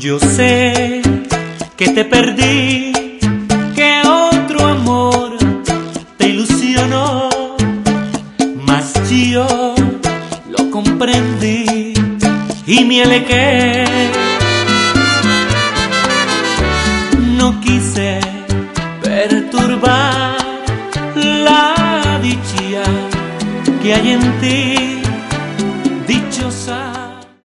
Yo sé que te perdí, que otro amor te ilusionó, mas yo lo comprendí y me alegué. No quise perturbar la dicha que hay en ti, dichosa.